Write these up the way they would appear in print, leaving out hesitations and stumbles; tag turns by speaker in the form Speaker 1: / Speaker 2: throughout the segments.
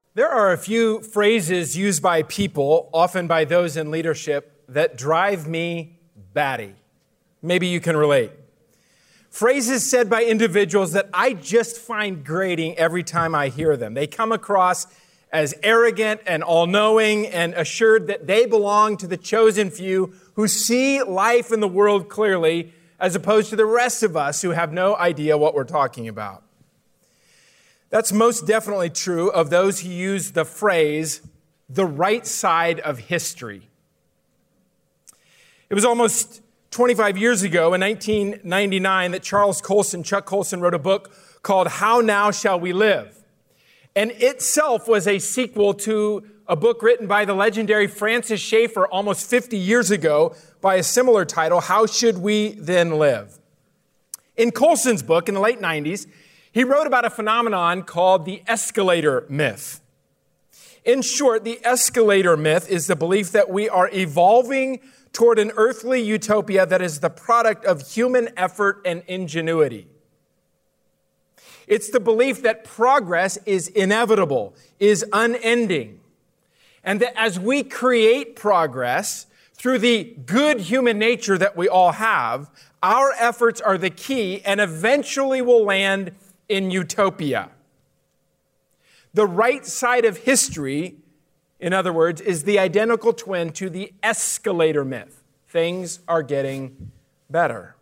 Speaker 1: There are a few phrases used by people, often by those in leadership, that drive me batty. Maybe you can relate. Phrases said by individuals that I just find grating every time I hear them. They come across as arrogant and all-knowing and assured that they belong to the chosen few who see life in the world clearly, as opposed to the rest of us who have no idea what we're talking about. That's most definitely true of those who use the phrase, the right side of history. It was almost 25 years ago, in 1999, that Chuck Colson, wrote a book called How Now Shall We Live? And itself was a sequel to a book written by the legendary Francis Schaeffer almost 50 years ago by a similar title, How Should We Then Live? In Colson's book in the late 90s, he wrote about a phenomenon called the escalator myth. In short, the escalator myth is the belief that we are evolving toward an earthly utopia that is the product of human effort and ingenuity. It's the belief that progress is inevitable, is unending, and that as we create progress through the good human nature that we all have, our efforts are the key and eventually will land in utopia. The right side of history, in other words, is the identical twin to the escalator myth. Things are getting better.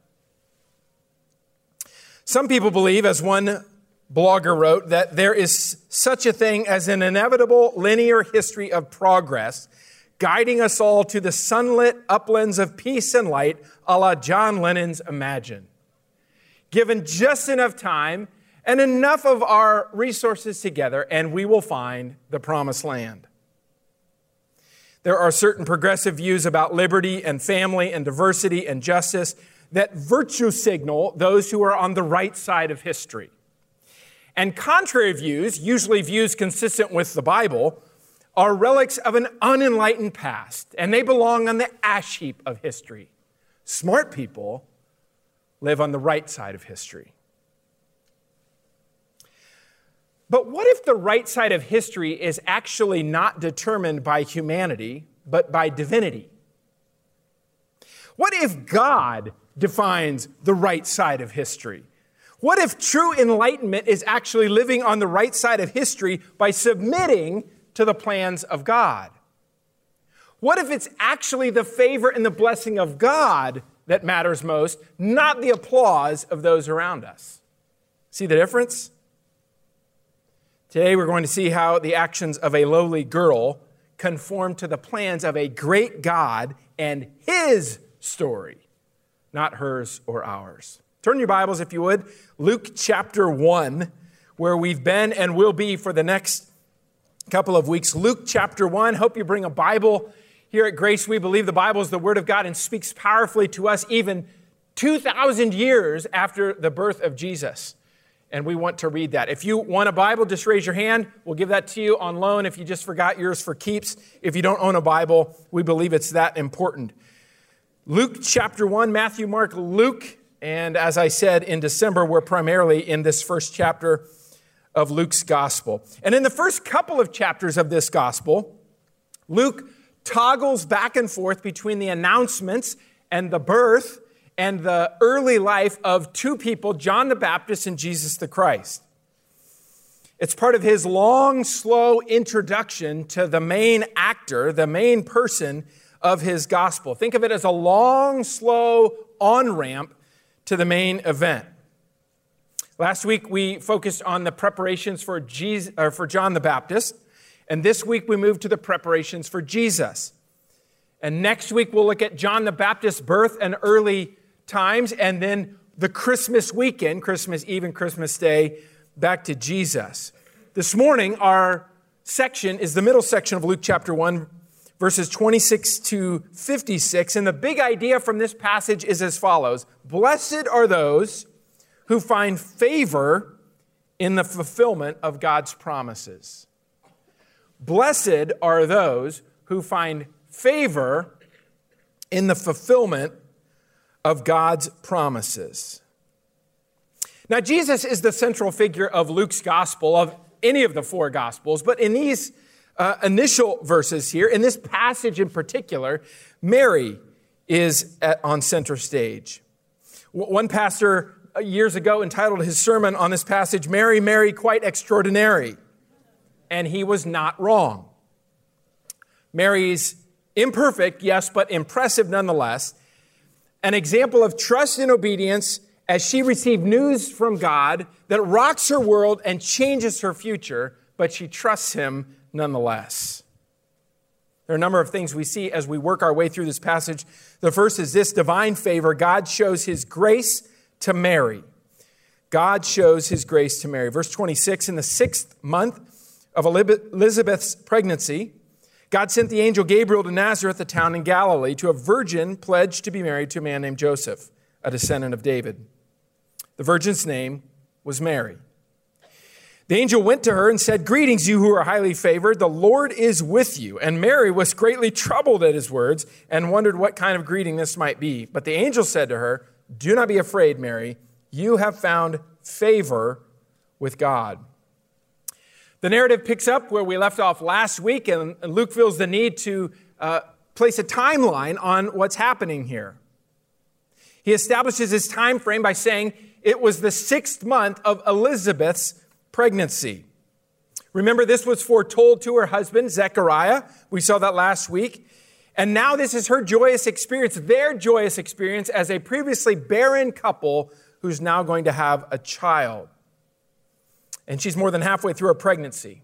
Speaker 1: Some people believe, as one blogger wrote, that there is such a thing as an inevitable linear history of progress, guiding us all to the sunlit uplands of peace and light, a la John Lennon's Imagine. Given just enough time and enough of our resources together, and we will find the promised land. There are certain progressive views about liberty and family and diversity and justice that virtue signal those who are on the right side of history. And contrary views, usually views consistent with the Bible, are relics of an unenlightened past, and they belong on the ash heap of history. Smart people live on the right side of history. But what if the right side of history is actually not determined by humanity, but by divinity? What if God defines the right side of history? What if true enlightenment is actually living on the right side of history by submitting to the plans of God? What if it's actually the favor and the blessing of God that matters most, not the applause of those around us? See the difference? Today we're going to see how the actions of a lowly girl conform to the plans of a great God and His story, not hers or ours. Turn your Bibles, if you would, Luke chapter 1, where we've been and will be for the next couple of weeks. Luke chapter 1. Hope you bring a Bible here at Grace. We believe the Bible is the Word of God and speaks powerfully to us even 2,000 years after the birth of Jesus. And we want to read that. If you want a Bible, just raise your hand. We'll give that to you on loan if you just forgot yours for keeps. If you don't own a Bible, we believe it's that important. Luke chapter 1, Matthew, Mark, Luke. And as I said, in December, we're primarily in this first chapter of Luke's gospel. And in the first couple of chapters of this gospel, Luke toggles back and forth between the announcements and the birth and the early life of two people, John the Baptist and Jesus the Christ. It's part of his long, slow introduction to the main actor, the main person of his gospel. Think of it as a long, slow on-ramp to the main event. Last week, we focused on the preparations for John the Baptist, and this week we moved to the preparations for Jesus. And next week, we'll look at John the Baptist's birth and early times, and then the Christmas weekend, Christmas Eve and Christmas Day, back to Jesus. This morning, our section is the middle section of Luke chapter 1, verses 26 to 56. And the big idea from this passage is as follows. Blessed are those who find favor in the fulfillment of God's promises. Blessed are those who find favor in the fulfillment of God's promises. Now, Jesus is the central figure of Luke's gospel, of any of the four Gospels, but in these initial verses here, in this passage in particular, Mary is on center stage. One pastor years ago entitled his sermon on this passage, "Mary, Mary, Quite Extraordinary." And he was not wrong. Mary's imperfect, yes, but impressive nonetheless. An example of trust and obedience as she received news from God that rocks her world and changes her future, but she trusts him nonetheless. There are a number of things we see as we work our way through this passage. The first is this divine favor. God shows his grace to Mary. God shows his grace to Mary. Verse 26, in the 6th month of Elizabeth's pregnancy, God sent the angel Gabriel to Nazareth, a town in Galilee, to a virgin pledged to be married to a man named Joseph, a descendant of David. The virgin's name was Mary. The angel went to her and said, "Greetings, you who are highly favored. The Lord is with you." And Mary was greatly troubled at his words and wondered what kind of greeting this might be. But the angel said to her, "Do not be afraid, Mary. You have found favor with God." The narrative picks up where we left off last week, and Luke feels the need to place a timeline on what's happening here. He establishes his time frame by saying it was the 6th month of Elizabeth's pregnancy. Remember, this was foretold to her husband, Zechariah. We saw that last week. And now this is her joyous experience, their joyous experience as a previously barren couple who's now going to have a child. And she's more than halfway through her pregnancy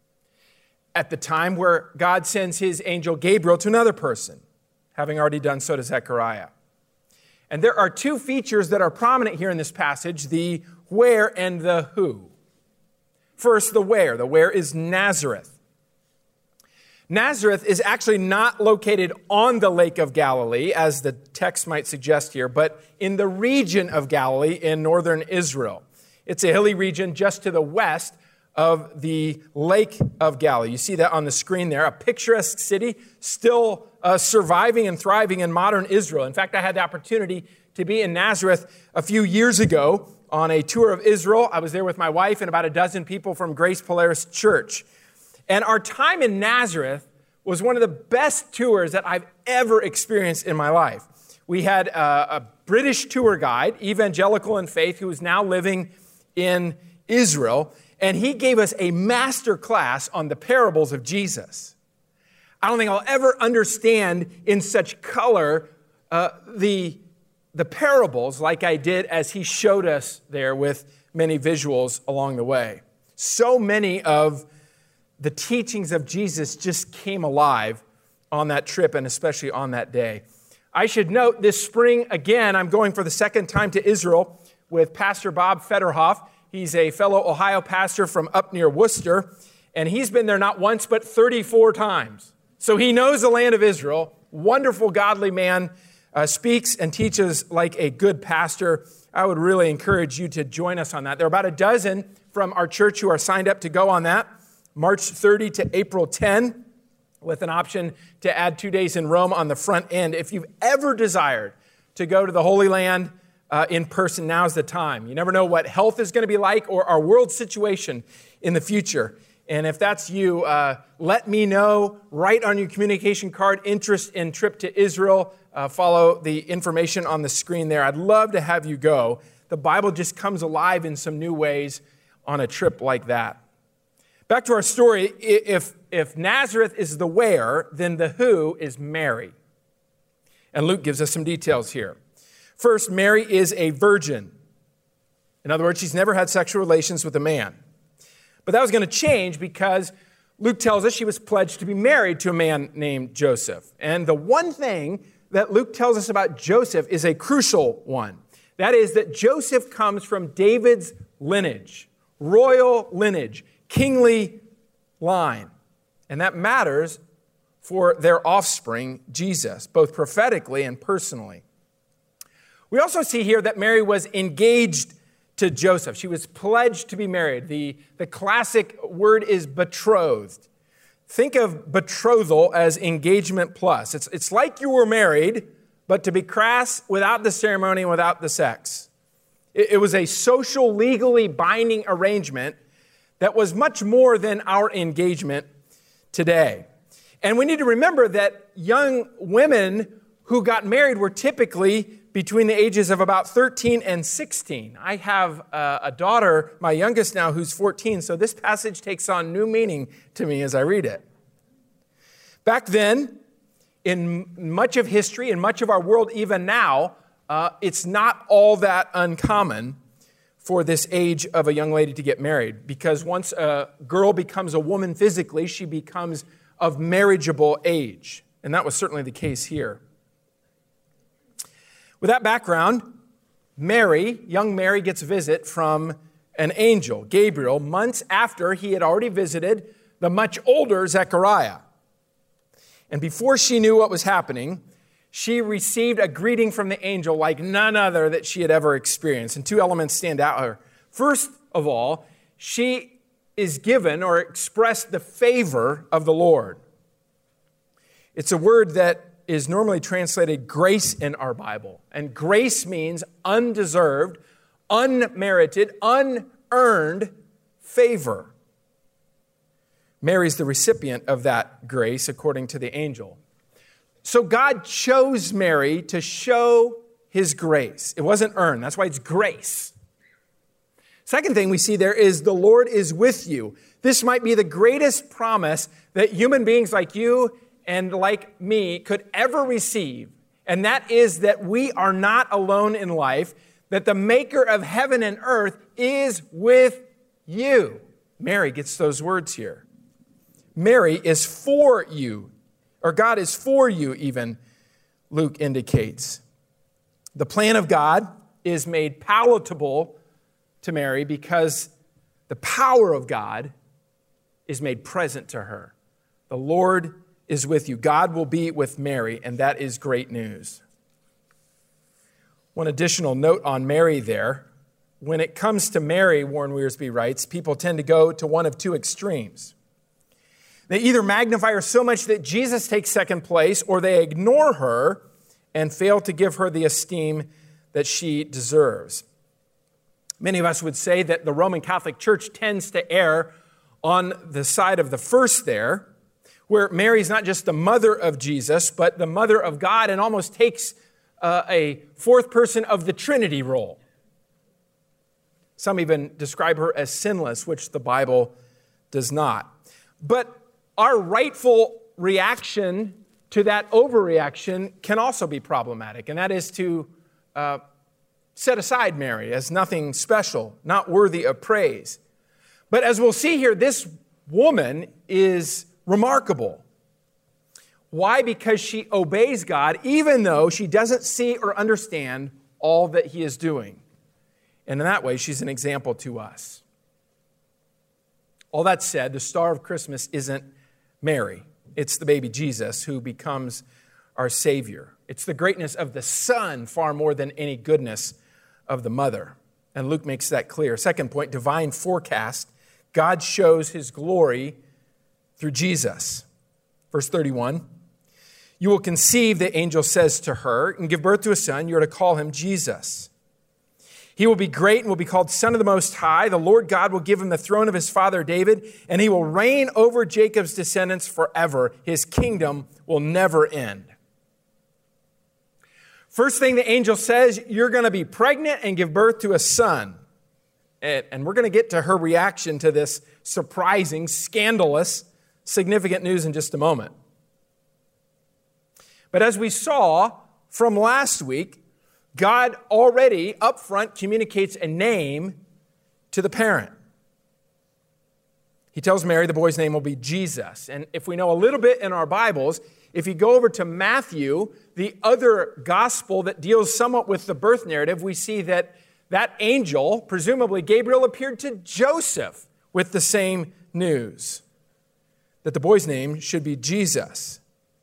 Speaker 1: at the time where God sends his angel Gabriel to another person, having already done so to Zechariah. And there are two features that are prominent here in this passage, the where and the who. First, the where. The where is Nazareth. Nazareth is actually not located on the Lake of Galilee, as the text might suggest here, but in the region of Galilee in northern Israel. It's a hilly region just to the west of the Lake of Galilee. You see that on the screen there, a picturesque city still surviving and thriving in modern Israel. In fact, I had the opportunity to be in Nazareth a few years ago on a tour of Israel. I was there with my wife and about a dozen people from Grace Polaris Church. And our time in Nazareth was one of the best tours that I've ever experienced in my life. We had a British tour guide, evangelical in faith, who is now living in Israel, and he gave us a master class on the parables of Jesus. I don't think I'll ever understand in such color the parables like I did as he showed us there with many visuals along the way. So many of the teachings of Jesus just came alive on that trip and especially on that day. I should note this spring, again, I'm going for the second time to Israel with Pastor Bob Federhoff. He's a fellow Ohio pastor from up near Worcester, and he's been there not once but 34 times. So he knows the land of Israel. Wonderful, godly man, speaks and teaches like a good pastor. I would really encourage you to join us on that. There are about a dozen from our church who are signed up to go on that, March 30 to April 10, with an option to add 2 days in Rome on the front end. If you've ever desired to go to the Holy Land in person, now's the time. You never know what health is going to be like or our world situation in the future. And if that's you, let me know. Write on your communication card, interest in trip to Israel. Follow the information on the screen there. I'd love to have you go. The Bible just comes alive in some new ways on a trip like that. Back to our story. If Nazareth is the where, then the who is Mary. And Luke gives us some details here. First, Mary is a virgin. In other words, she's never had sexual relations with a man. But that was going to change because Luke tells us she was pledged to be married to a man named Joseph. And the one thing that Luke tells us about Joseph is a crucial one. That is that Joseph comes from David's lineage, royal lineage, kingly line. And that matters for their offspring, Jesus, both prophetically and personally. We also see here that Mary was engaged to Joseph. She was pledged to be married. The classic word is betrothed. Think of betrothal as engagement plus. It's like you were married, but to be crass, without the ceremony and without the sex. It was a social, legally binding arrangement that was much more than our engagement today. And we need to remember that young women who got married were typically between the ages of about 13 and 16. I have a daughter, my youngest now, who's 14, so this passage takes on new meaning to me as I read it. Back then, in much of history, in much of our world even now, it's not all that uncommon for this age of a young lady to get married, because once a girl becomes a woman physically, she becomes of marriageable age. And that was certainly the case here. With that background, young Mary gets a visit from an angel, Gabriel, months after he had already visited the much older Zechariah. And before she knew what was happening, she received a greeting from the angel like none other that she had ever experienced. And two elements stand out here. First of all, she is given or expressed the favor of the Lord. It's a word that is normally translated grace in our Bible. And grace means undeserved, unmerited, unearned favor. Mary's the recipient of that grace according to the angel. So God chose Mary to show his grace. It wasn't earned. That's why it's grace. Second thing we see there is the Lord is with you. This might be the greatest promise that human beings like you and like me could ever receive. And that is that we are not alone in life, that the maker of heaven and earth is with you. Mary gets those words here. Mary is for you. Or God is for you, even, Luke indicates. The plan of God is made palatable to Mary because the power of God is made present to her. The Lord is with you. God will be with Mary, and that is great news. One additional note on Mary there. When it comes to Mary, Warren Wiersbe writes, people tend to go to one of two extremes. They either magnify her so much that Jesus takes second place, or they ignore her and fail to give her the esteem that she deserves. Many of us would say that the Roman Catholic Church tends to err on the side of the first there, where Mary's not just the mother of Jesus, but the mother of God, and almost takes a fourth person of the Trinity role. Some even describe her as sinless, which the Bible does not. But our rightful reaction to that overreaction can also be problematic, and that is to set aside Mary as nothing special, not worthy of praise. But as we'll see here, this woman is remarkable. Why? Because she obeys God, even though she doesn't see or understand all that he is doing. And in that way, she's an example to us. All that said, the star of Christmas isn't Mary. It's the baby Jesus who becomes our Savior. It's the greatness of the Son far more than any goodness of the mother. And Luke makes that clear. Second point, divine forecast. God shows his glory through Jesus. Verse 31, you will conceive, the angel says to her, and give birth to a son. You are to call him Jesus. He will be great and will be called Son of the Most High. The Lord God will give him the throne of his father David, and he will reign over Jacob's descendants forever. His kingdom will never end. First thing the angel says, you're going to be pregnant and give birth to a son. And we're going to get to her reaction to this surprising, scandalous, significant news in just a moment. But as we saw from last week, God already up front communicates a name to the parent. He tells Mary the boy's name will be Jesus. And if we know a little bit in our Bibles, if you go over to Matthew, the other gospel that deals somewhat with the birth narrative, we see that that angel, presumably Gabriel, appeared to Joseph with the same news, that the boy's name should be Jesus.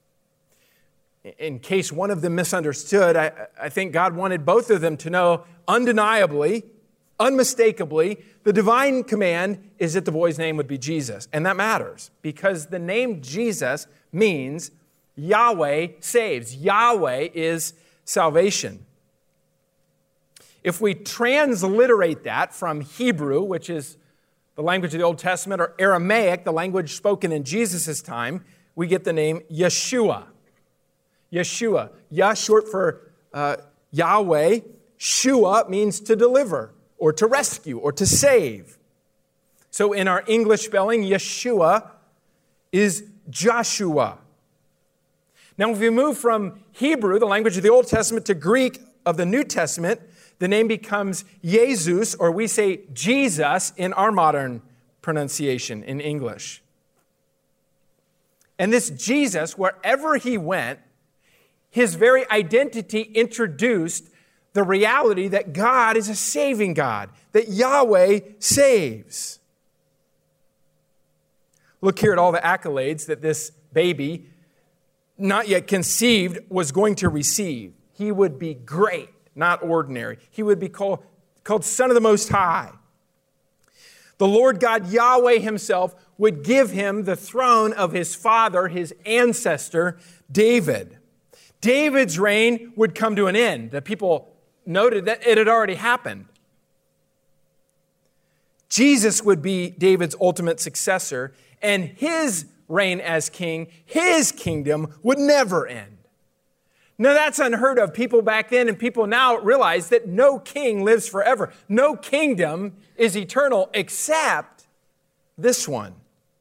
Speaker 1: In case one of them misunderstood, I think God wanted both of them to know undeniably, unmistakably, the divine command is that the boy's name would be Jesus. And that matters because the name Jesus means Yahweh saves. Yahweh is salvation. If we transliterate that from Hebrew, which is the language of the Old Testament, or Aramaic, the language spoken in Jesus' time, we get the name Yeshua. Yeshua. Yah short for Yahweh. Shua means to deliver, or to rescue, or to save. So in our English spelling, Yeshua is Joshua. Now, if we move from Hebrew, the language of the Old Testament, to Greek of the New Testament, the name becomes Jesus, or we say Jesus in our modern pronunciation in English. And this Jesus, wherever he went, his very identity introduced the reality that God is a saving God, that Yahweh saves. Look here at all the accolades that this baby, not yet conceived, was going to receive. He would be great, not ordinary. He would be called Son of the Most High. The Lord God Yahweh himself would give him the throne of his father, his ancestor, David. David's reign would come to an end. The people noted that it had already happened. Jesus would be David's ultimate successor, and his reign as king, his kingdom would never end. Now that's unheard of. People back then and people now realize that no king lives forever. No kingdom is eternal except this one.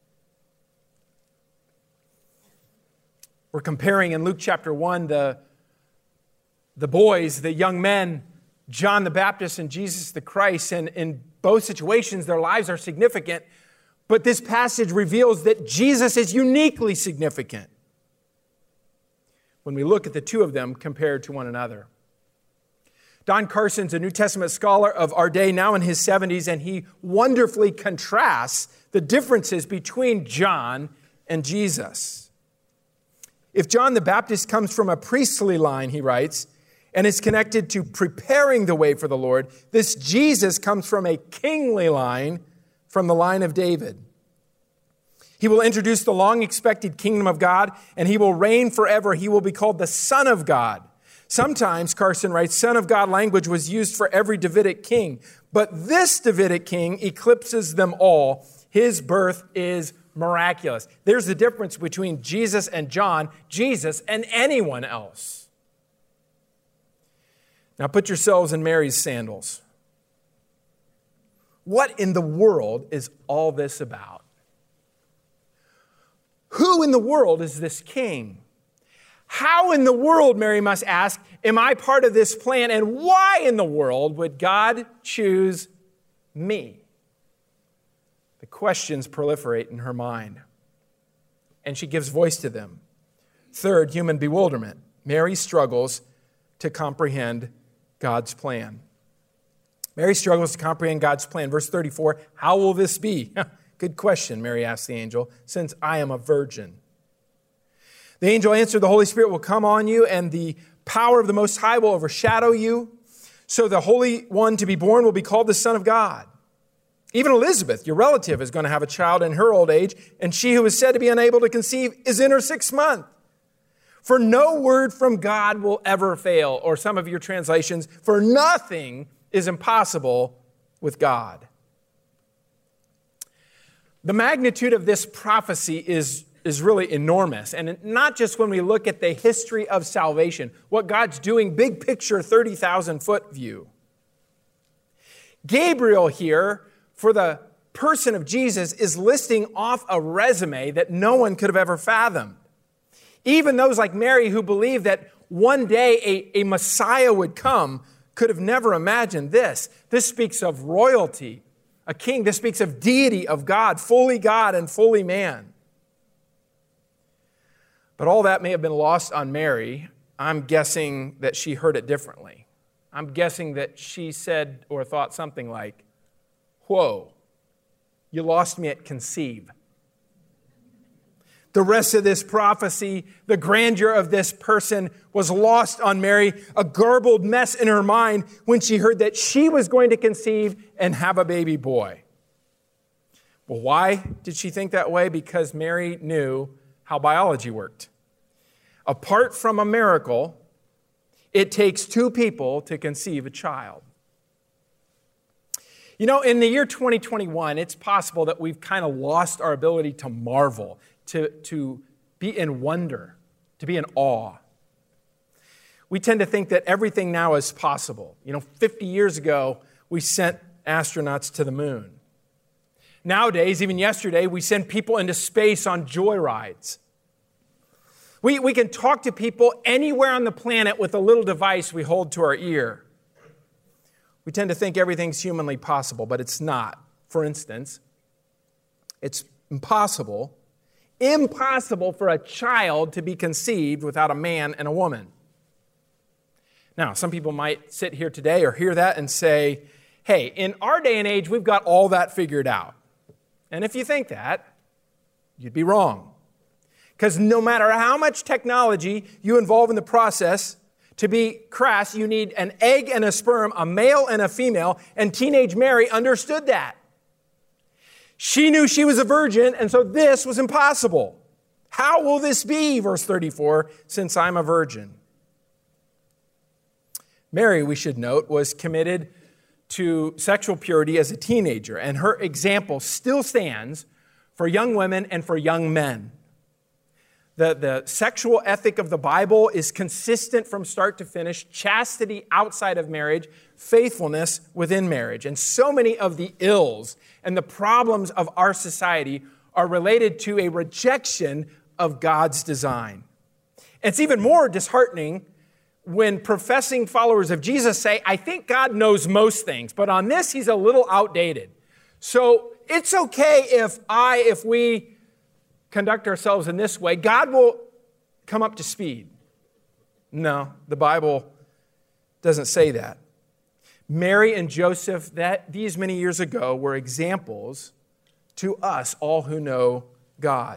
Speaker 1: We're comparing in Luke chapter 1 the boys, the young men, John the Baptist and Jesus the Christ, and in both situations their lives are significant, but this passage reveals that Jesus is uniquely significant when we look at the two of them compared to one another. Don Carson's a New Testament scholar of our day, now in his 70s, and he wonderfully contrasts the differences between John and Jesus. If John the Baptist comes from a priestly line, he writes, and is connected to preparing the way for the Lord, this Jesus comes from a kingly line, from the line of David. He will introduce the long-expected kingdom of God, and he will reign forever. He will be called the Son of God. Sometimes, Carson writes, Son of God language was used for every Davidic king, but this Davidic king eclipses them all. His birth is miraculous. There's the difference between Jesus and John, Jesus and anyone else. Now put yourselves in Mary's sandals. What in the world is all this about? Who in the world is this king? How in the world, Mary must ask, am I part of this plan? And why in the world would God choose me? The questions proliferate in her mind, and she gives voice to them. Third, human bewilderment. Mary struggles to comprehend God's plan. Mary struggles to comprehend God's plan. Verse 34, how will this be? Good question, Mary asked the angel, since I am a virgin. The angel answered, the Holy Spirit will come on you, and the power of the Most High will overshadow you. So the Holy One to be born will be called the Son of God. Even Elizabeth, your relative, is going to have a child in her old age, and she who is said to be unable to conceive is in her 6th month. For no word from God will ever fail, or some of your translations, for nothing is impossible with God. The magnitude of this prophecy is really enormous, and not just when we look at the history of salvation, what God's doing, big picture, 30,000-foot view. Gabriel here, for the person of Jesus, is listing off a resume that no one could have ever fathomed. Even those like Mary who believed that one day a Messiah would come could have never imagined this. This speaks of royalty, a king. This speaks of deity of God and fully man. But all that may have been lost on Mary. I'm guessing that she heard it differently. I'm guessing that she said or thought something like, whoa, you lost me at conceive. The rest of this prophecy, the grandeur of this person was lost on Mary, a garbled mess in her mind when she heard that she was going to conceive and have a baby boy. Well, why did she think that way? Because Mary knew how biology worked. Apart from a miracle, it takes 2 people to conceive a child. You know, in the year 2021, it's possible that we've kind of lost our ability to marvel, to be in wonder, to be in awe. We tend to think that everything now is possible. You know, 50 years ago, we sent astronauts to the moon. Nowadays, even yesterday, we send people into space on joyrides. We can talk to people anywhere on the planet with a little device we hold to our ear. We tend to think everything's humanly possible, but it's not. For instance, it's impossible for a child to be conceived without a man and a woman. Now, some people might sit here today or hear that and say, hey, in our day and age, we've got all that figured out. And if you think that, you'd be wrong. Because no matter how much technology you involve in the process, to be crass, you need an egg and a sperm, a male and a female, and teenage Mary understood that. She knew she was a virgin, and so this was impossible. How will this be, verse 34, since I'm a virgin? Mary, we should note, was committed to sexual purity as a teenager, and her example still stands for young women and for young men. The sexual ethic of the Bible is consistent from start to finish: chastity outside of marriage, faithfulness within marriage. And so many of the ills and the problems of our society are related to a rejection of God's design. It's even more disheartening when professing followers of Jesus say, I think God knows most things, but on this, he's a little outdated. So it's okay if we conduct ourselves in this way, God will come up to speed. No, the Bible doesn't say that. Mary and Joseph, these many years ago, were examples to us, all who know God.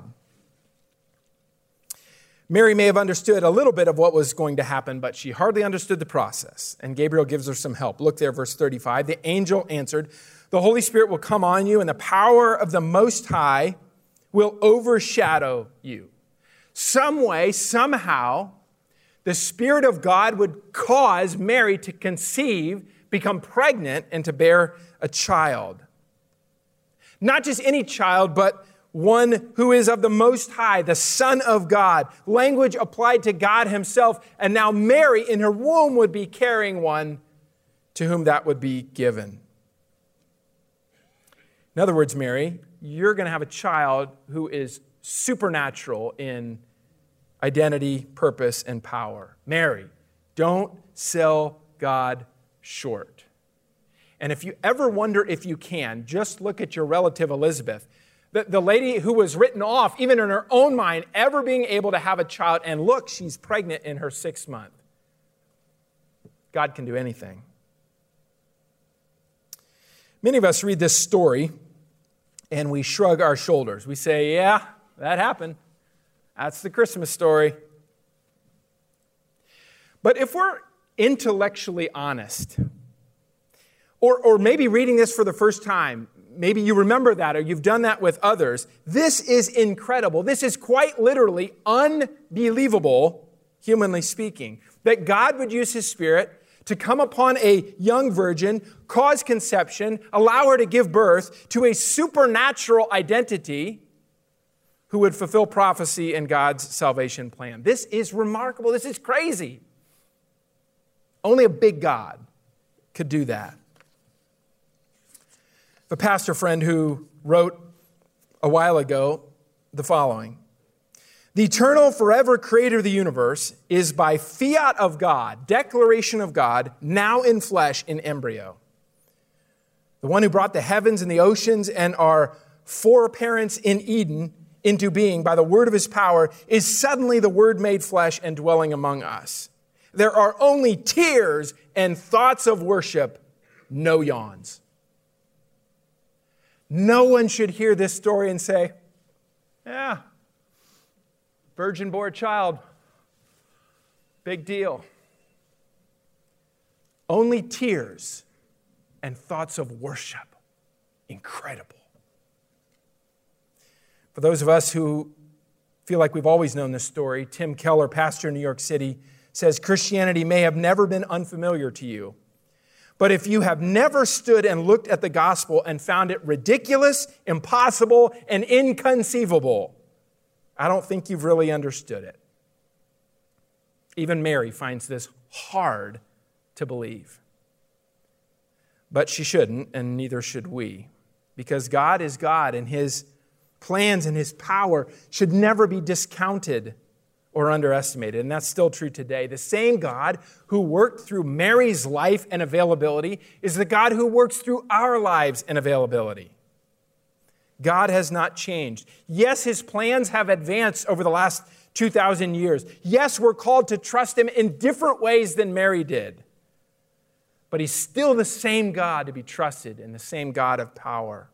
Speaker 1: Mary may have understood a little bit of what was going to happen, but she hardly understood the process. And Gabriel gives her some help. Look there, verse 35. The angel answered, the Holy Spirit will come on you, and the power of the Most High will overshadow you. Some way, somehow, the Spirit of God would cause Mary to conceive, become pregnant, and to bear a child. Not just any child, but one who is of the Most High, the Son of God. Language applied to God himself. And now Mary in her womb would be carrying one to whom that would be given. In other words, Mary, you're going to have a child who is supernatural in identity, purpose, and power. Mary, don't sell God short. And if you ever wonder if you can, just look at your relative Elizabeth, the lady who was written off, even in her own mind, ever being able to have a child. And look, she's pregnant in her 6th month. God can do anything. Many of us read this story and we shrug our shoulders. We say, yeah, that happened. That's the Christmas story. But if we're intellectually honest, or maybe reading this for the first time, maybe you remember that or you've done that with others, this is incredible. This is quite literally unbelievable, humanly speaking, that God would use his Spirit to come upon a young virgin, cause conception, allow her to give birth to a supernatural identity who would fulfill prophecy and God's salvation plan. This is remarkable. This is crazy. Only a big God could do that. A pastor friend who wrote a while ago the following: the eternal, forever creator of the universe is by fiat of God, declaration of God, now in flesh in embryo. The one who brought the heavens and the oceans and our foreparents in Eden into being by the word of his power is suddenly the word made flesh and dwelling among us. There are only tears and thoughts of worship, no yawns. No one should hear this story and say, yeah, virgin bore a child, big deal. Only tears and thoughts of worship, incredible. For those of us who feel like we've always known this story, Tim Keller, pastor in New York City, says Christianity may have never been unfamiliar to you, But if you have never stood and looked at the gospel and found it ridiculous, impossible, and inconceivable, I don't think you've really understood it. Even Mary finds this hard to believe. But she shouldn't, and neither should we, because God is God, and His plans and His power should never be discounted or underestimated. And that's still true today. The same God who worked through Mary's life and availability is the God who works through our lives and availability. God has not changed. Yes, His plans have advanced over the last 2,000 years. Yes, we're called to trust Him in different ways than Mary did. But He's still the same God to be trusted and the same God of power.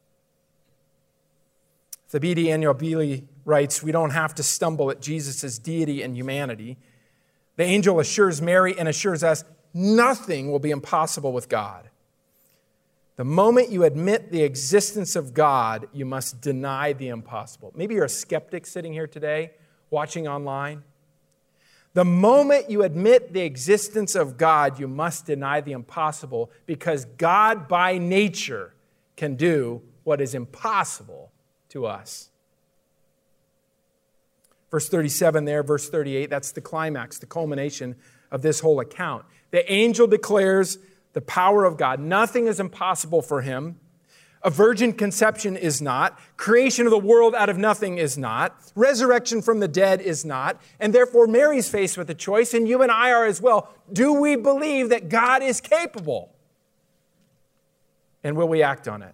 Speaker 1: Thabiti Anyabwile writes, we don't have to stumble at Jesus' deity and humanity. The angel assures Mary and assures us nothing will be impossible with God. The moment you admit the existence of God, you must deny the impossible. Maybe you're a skeptic sitting here today, watching online. The moment you admit the existence of God, you must deny the impossible, because God by nature can do what is impossible to us. Verse 37 there, verse 38, that's the climax, the culmination of this whole account. The angel declares the power of God. Nothing is impossible for Him. A virgin conception is not. Creation of the world out of nothing is not. Resurrection from the dead is not. And therefore, Mary's faced with a choice, and you and I are as well. Do we believe that God is capable? And will we act on it?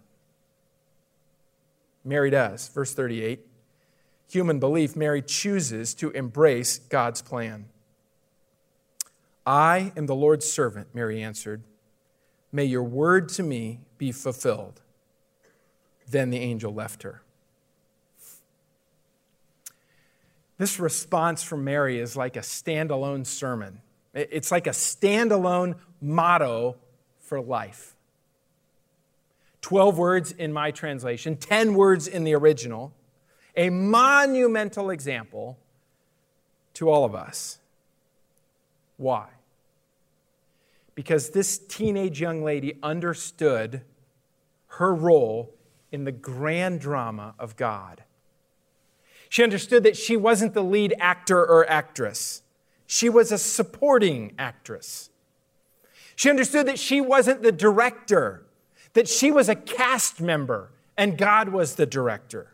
Speaker 1: Mary does. Verse 38, human belief, Mary chooses to embrace God's plan. I am the Lord's servant, Mary answered. May your word to me be fulfilled. Then the angel left her. This response from Mary is like a standalone sermon. It's like a standalone motto for life. 12 words in my translation, 10 words in the original. A monumental example to all of us. Why? Because this teenage young lady understood her role in the grand drama of God. She understood that she wasn't the lead actor or actress. She was a supporting actress. She understood that she wasn't the director, that she was a cast member, and God was the director.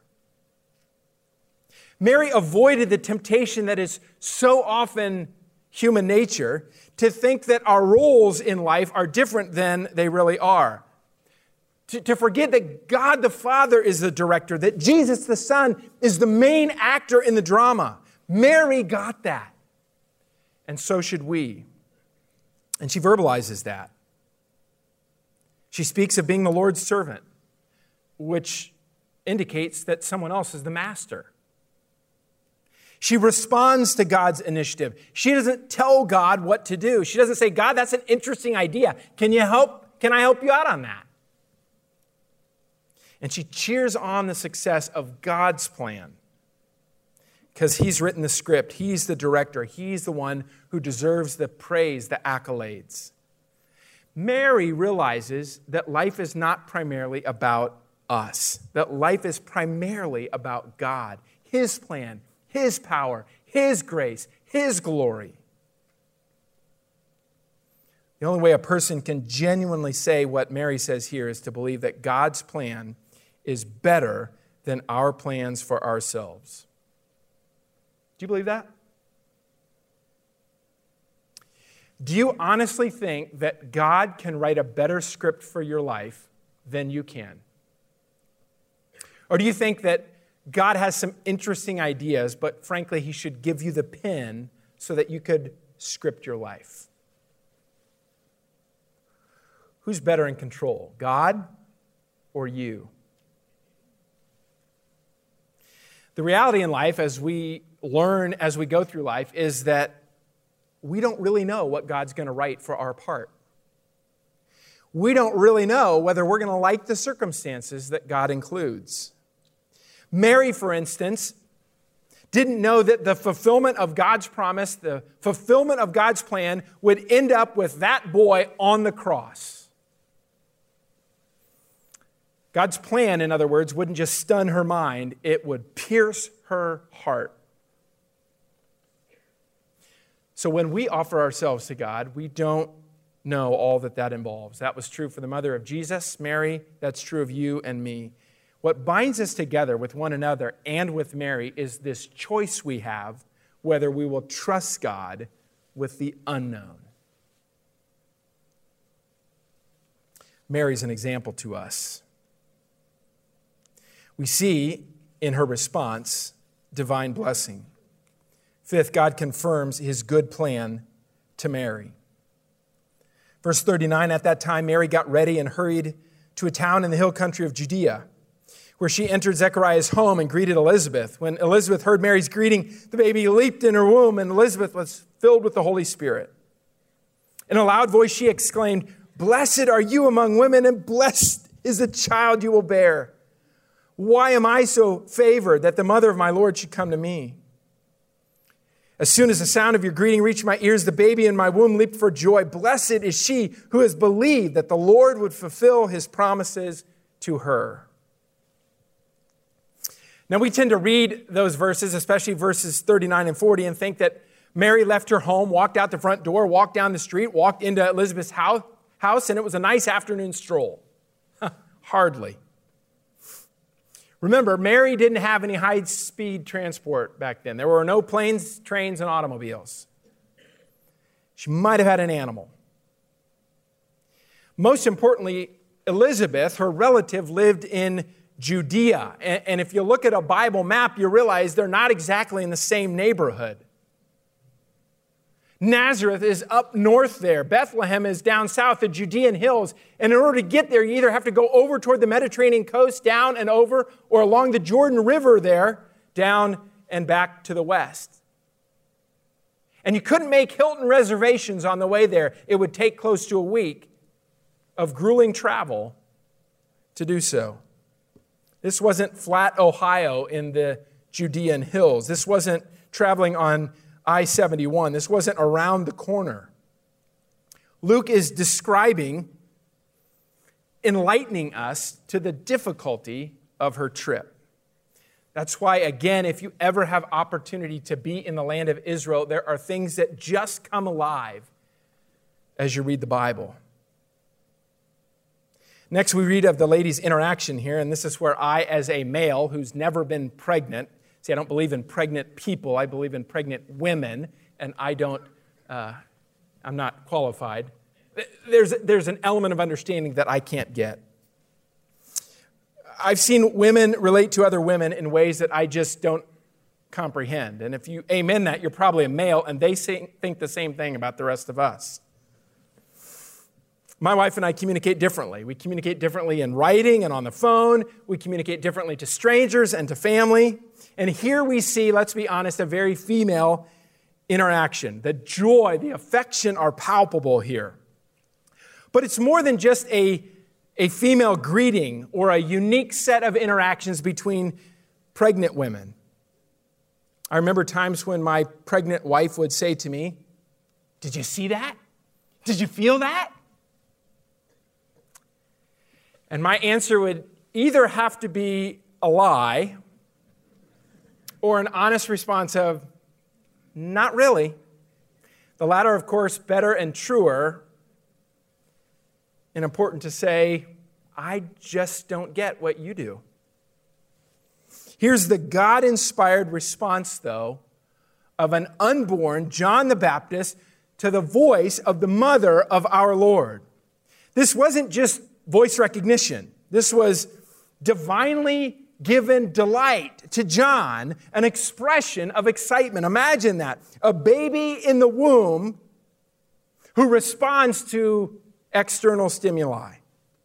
Speaker 1: Mary avoided the temptation that is so often human nature to think that our roles in life are different than they really are. To forget that God the Father is the director, that Jesus the Son is the main actor in the drama. Mary got that. And so should we. And she verbalizes that. She speaks of being the Lord's servant, which indicates that someone else is the master. She responds to God's initiative. She doesn't tell God what to do. She doesn't say, God, that's an interesting idea. Can I help you out on that? And she cheers on the success of God's plan because He's written the script. He's the director. He's the one who deserves the praise, the accolades. Mary realizes that life is not primarily about us, that life is primarily about God, His plan, His power, His grace, His glory. The only way a person can genuinely say what Mary says here is to believe that God's plan is better than our plans for ourselves. Do you believe that? Do you honestly think that God can write a better script for your life than you can? Or do you think that God has some interesting ideas, but frankly, He should give you the pen so that you could script your life? Who's better in control, God or you? The reality in life, as we learn, as we go through life, is that we don't really know what God's going to write for our part. We don't really know whether we're going to like the circumstances that God includes. Mary, for instance, didn't know that the fulfillment of God's promise, the fulfillment of God's plan, would end up with that boy on the cross. God's plan, in other words, wouldn't just stun her mind, it would pierce her heart. So when we offer ourselves to God, we don't know all that involves. That was true for the mother of Jesus, Mary. That's true of you and me. What binds us together with one another and with Mary is this choice we have whether we will trust God with the unknown. Mary's an example to us. We see in her response divine blessing. Fifth, God confirms his good plan to Mary. Verse 39, at that time Mary got ready and hurried to a town in the hill country of Judea, where she entered Zechariah's home and greeted Elizabeth. When Elizabeth heard Mary's greeting, the baby leaped in her womb, and Elizabeth was filled with the Holy Spirit. In a loud voice, she exclaimed, "Blessed are you among women, and blessed is the child you will bear. Why am I so favored that the mother of my Lord should come to me? As soon as the sound of your greeting reached my ears, the baby in my womb leaped for joy. Blessed is she who has believed that the Lord would fulfill his promises to her." Now, we tend to read those verses, especially verses 39 and 40, and think that Mary left her home, walked out the front door, walked down the street, walked into Elizabeth's house, and it was a nice afternoon stroll. Hardly. Remember, Mary didn't have any high-speed transport back then. There were no planes, trains, and automobiles. She might have had an animal. Most importantly, Elizabeth, her relative, lived in Judea. And if you look at a Bible map, you realize they're not exactly in the same neighborhood. Nazareth is up north there. Bethlehem is down south, the Judean hills. And in order to get there, you either have to go over toward the Mediterranean coast, down and over, or along the Jordan River there, down and back to the west. And you couldn't make Hilton reservations on the way there. It would take close to a week of grueling travel to do so. This wasn't flat Ohio in the Judean hills. This wasn't traveling on I-71. This wasn't around the corner. Luke is describing, enlightening us to the difficulty of her trip. That's why, again, if you ever have opportunity to be in the land of Israel, there are things that just come alive as you read the Bible. Next, we read of the lady's interaction here, and this is where I, as a male who's never been pregnant, see, I don't believe in pregnant people, I believe in pregnant women, and I'm not qualified. There's an element of understanding that I can't get. I've seen women relate to other women in ways that I just don't comprehend. And if you amen that, you're probably a male, and they think the same thing about the rest of us. My wife and I communicate differently. We communicate differently in writing and on the phone. We communicate differently to strangers and to family. And here we see, let's be honest, a very female interaction. The joy, the affection are palpable here. But it's more than just a female greeting or a unique set of interactions between pregnant women. I remember times when my pregnant wife would say to me, "Did you see that? Did you feel that?" And my answer would either have to be a lie or an honest response of, "Not really." The latter, of course, better and truer, and important to say, "I just don't get what you do." Here's the God-inspired response, though, of an unborn John the Baptist to the voice of the mother of our Lord. This wasn't just voice recognition. This was divinely given delight to John, an expression of excitement. Imagine that. A baby in the womb who responds to external stimuli.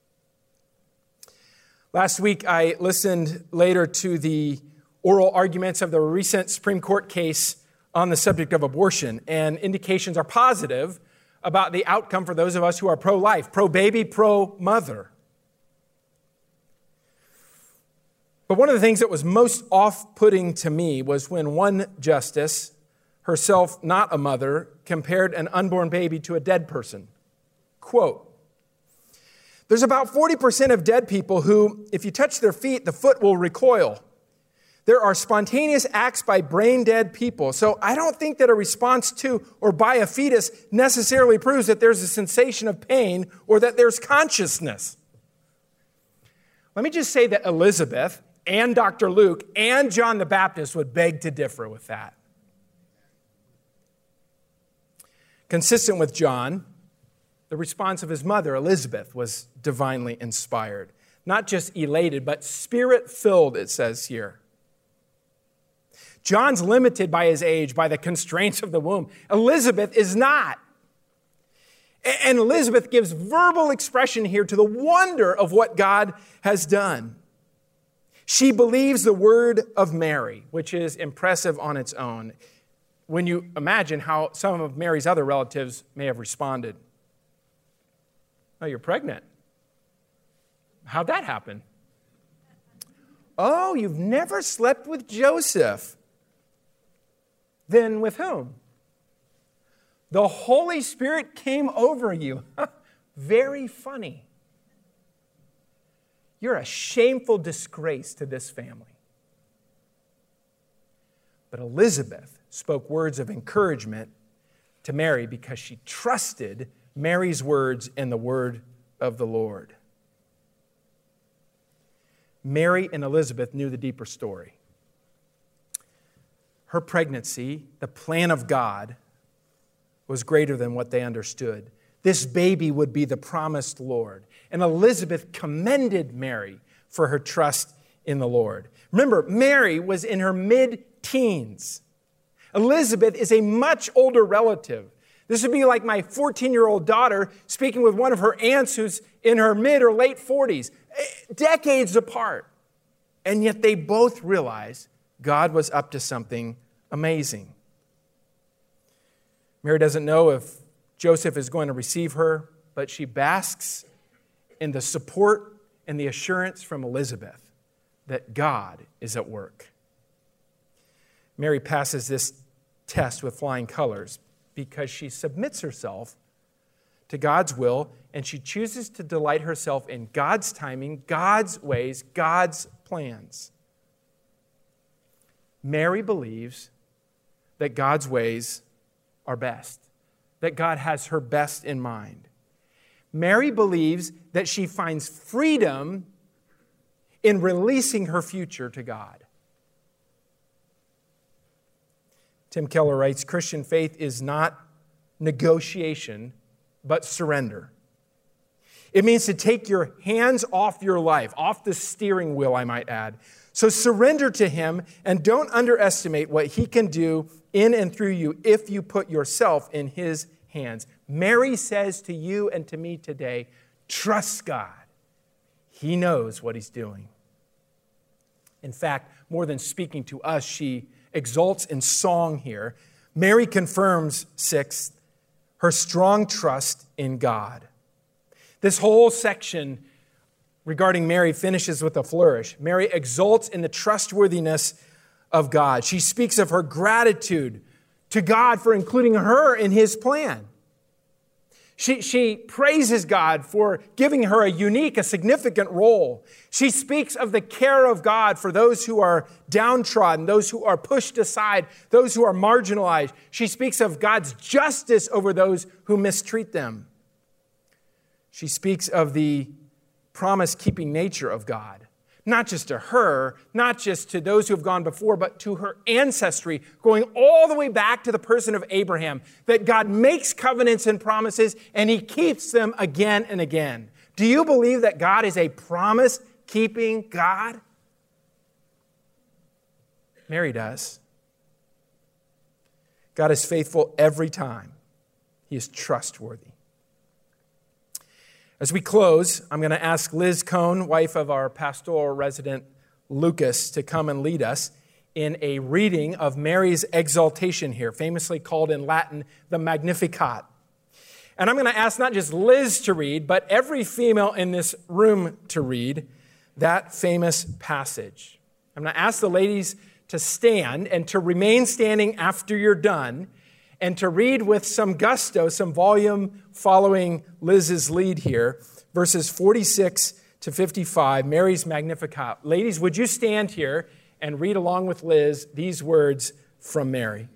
Speaker 1: Last week, I listened later to the oral arguments of the recent Supreme Court case on the subject of abortion, and indications are positive about the outcome for those of us who are pro-life, pro-baby, pro-mother. But one of the things that was most off-putting to me was when one justice, herself not a mother, compared an unborn baby to a dead person. Quote, "There's about 40% of dead people who, if you touch their feet, the foot will recoil. There are spontaneous acts by brain-dead people, so I don't think that a response to or by a fetus necessarily proves that there's a sensation of pain or that there's consciousness." Let me just say that Elizabeth and Dr. Luke and John the Baptist would beg to differ with that. Consistent with John, the response of his mother, Elizabeth, was divinely inspired. Not just elated, but spirit-filled, it says here. John's limited by his age, by the constraints of the womb. Elizabeth is not. And Elizabeth gives verbal expression here to the wonder of what God has done. She believes the word of Mary, which is impressive on its own, when you imagine how some of Mary's other relatives may have responded. "Oh, you're pregnant. How'd that happen?" "Oh, you've never slept with Joseph." "Then with whom?" "The Holy Spirit came over you." Very funny. You're a shameful disgrace to this family. But Elizabeth spoke words of encouragement to Mary because she trusted Mary's words and the word of the Lord. Mary and Elizabeth knew the deeper story. Her pregnancy, the plan of God, was greater than what they understood. This baby would be the promised Lord. And Elizabeth commended Mary for her trust in the Lord. Remember, Mary was in her mid-teens. Elizabeth is a much older relative. This would be like my 14-year-old daughter speaking with one of her aunts who's in her mid or late 40s, decades apart. And yet they both realized God was up to something amazing. Mary doesn't know if Joseph is going to receive her, but she basks in the support and the assurance from Elizabeth that God is at work. Mary passes this test with flying colors because she submits herself to God's will and she chooses to delight herself in God's timing, God's ways, God's plans. Mary believes that God's ways are best, that God has her best in mind. Mary believes that she finds freedom in releasing her future to God. Tim Keller writes, Christian faith is not negotiation, but surrender. It means to take your hands off your life, off the steering wheel, I might add. So surrender to Him and don't underestimate what He can do in and through you if you put yourself in His hands. Mary says to you and to me today, trust God. He knows what He's doing. In fact, more than speaking to us, she exalts in song here. Mary confirms, sixth, her strong trust in God. This whole section regarding Mary finishes with a flourish. Mary exalts in the trustworthiness of God. She speaks of her gratitude to God for including her in His plan. She praises God for giving her a unique, a significant role. She speaks of the care of God for those who are downtrodden, those who are pushed aside, those who are marginalized. She speaks of God's justice over those who mistreat them. She speaks of the promise-keeping nature of God, not just to her, not just to those who have gone before, but to her ancestry, going all the way back to the person of Abraham, that God makes covenants and promises, and He keeps them again and again. Do you believe that God is a promise-keeping God? Mary does. God is faithful every time. He is trustworthy. As we close, I'm going to ask Liz Cohn, wife of our pastoral resident Lucas, to come and lead us in a reading of Mary's exaltation here, famously called in Latin the Magnificat. And I'm going to ask not just Liz to read, but every female in this room to read that famous passage. I'm going to ask the ladies to stand and to remain standing after you're done and to read with some gusto, some volume following Liz's lead here, verses 46 to 55, Mary's Magnificat. Ladies, would you stand here and read along with Liz these words from Mary?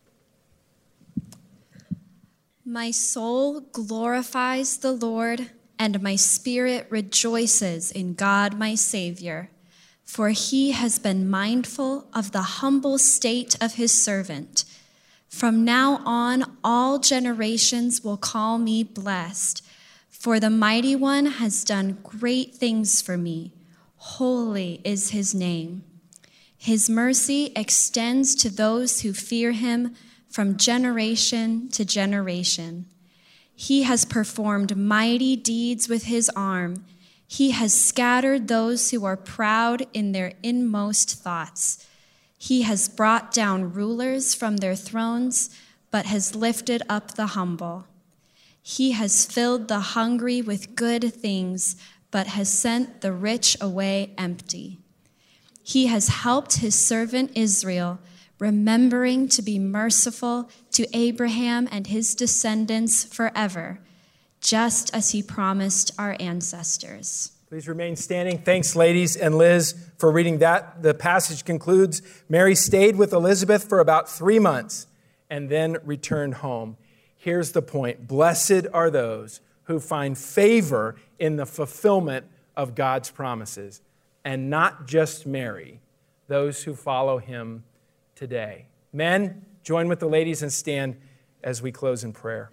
Speaker 2: My soul glorifies the Lord, and my spirit rejoices in God my Savior, for he has been mindful of the humble state of his servant. From now on, all generations will call me blessed, for the Mighty One has done great things for me. Holy is his name. His mercy extends to those who fear him from generation to generation. He has performed mighty deeds with his arm. He has scattered those who are proud in their inmost thoughts. He has brought down rulers from their thrones, but has lifted up the humble. He has filled the hungry with good things, but has sent the rich away empty. He has helped his servant Israel, remembering to be merciful to Abraham and his descendants forever, just as he promised our ancestors.
Speaker 1: Please remain standing. Thanks, ladies and Liz, for reading that. The passage concludes, Mary stayed with Elizabeth for about 3 months and then returned home. Here's the point. Blessed are those who find favor in the fulfillment of God's promises, and not just Mary, those who follow him today. Men, join with the ladies and stand as we close in prayer.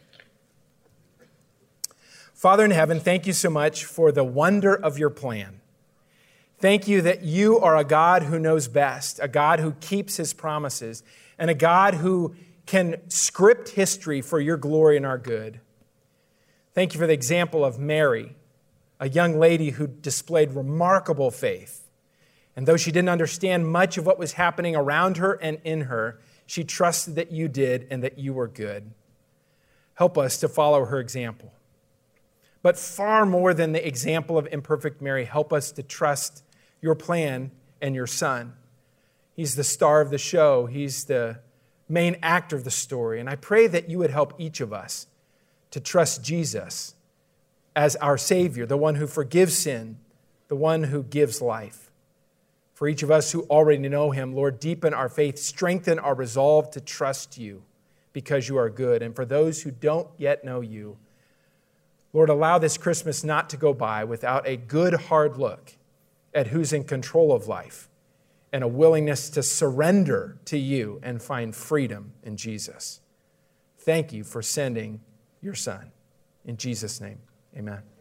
Speaker 1: Father in heaven, thank you so much for the wonder of your plan. Thank you that you are a God who knows best, a God who keeps his promises, and a God who can script history for your glory and our good. Thank you for the example of Mary, a young lady who displayed remarkable faith. And though she didn't understand much of what was happening around her and in her, she trusted that you did and that you were good. Help us to follow her example. But far more than the example of imperfect Mary, help us to trust your plan and your Son. He's the star of the show. He's the main actor of the story. And I pray that you would help each of us to trust Jesus as our Savior, the one who forgives sin, the one who gives life. For each of us who already know him, Lord, deepen our faith, strengthen our resolve to trust you because you are good. And for those who don't yet know you, Lord, allow this Christmas not to go by without a good, hard look at who's in control of life and a willingness to surrender to you and find freedom in Jesus. Thank you for sending your Son. In Jesus' name, amen.